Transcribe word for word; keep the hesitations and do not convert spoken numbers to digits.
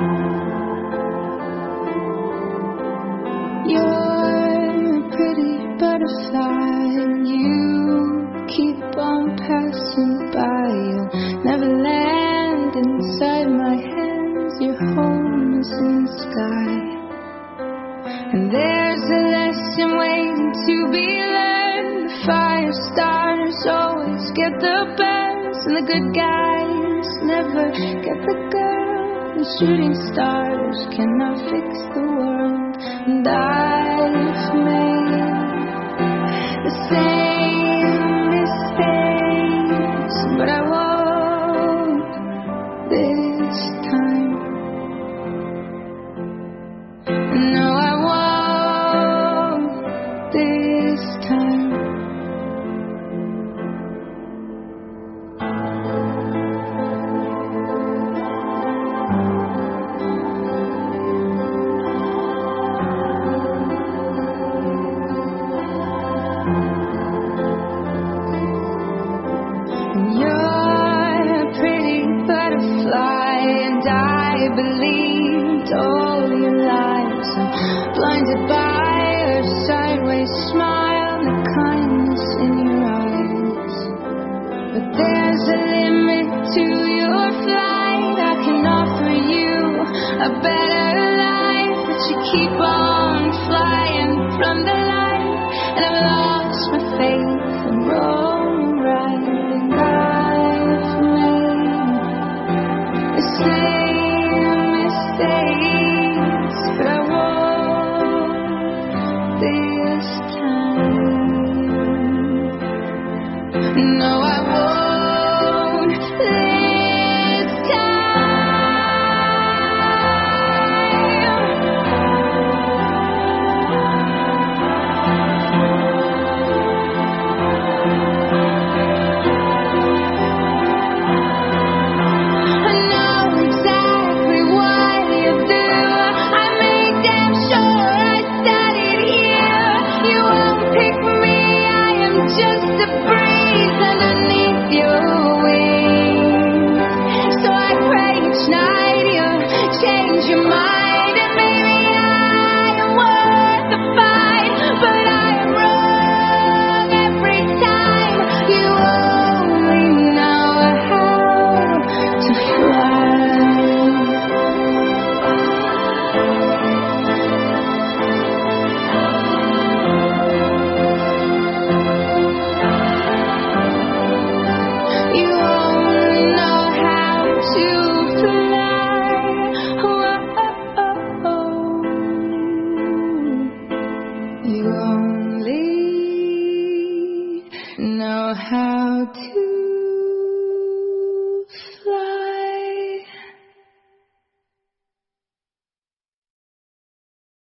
You're a pretty butterfly, you keep on passing by. You'll never land inside my hands, your home is in the sky. And there's a lesson waiting to be learned. The fire starters always get the best, and the good guys never get the girl. And shooting stars cannot fix the world. And I've made the same mistakes, but I won't this time. No, I won't this time. You're a pretty butterfly, and I believed all your lies. I'm blinded by your sideways smile and the kindness in your eyes. But there's a limit to your flight. I can offer you a better life, but you keep on flying from the light. And I've lost my faith and wrong right. Same mistakes, but I won't this time. No, I won't this time. I know exactly what you do. I made damn sure I studied here. You won't pick me, I am just a breeze underneath your wings. So I pray each night you'll change your mind, and maybe I am worth the fight, but I am wrong every time. You only know how to fly. You only know how to fly. Whoa. You only know how to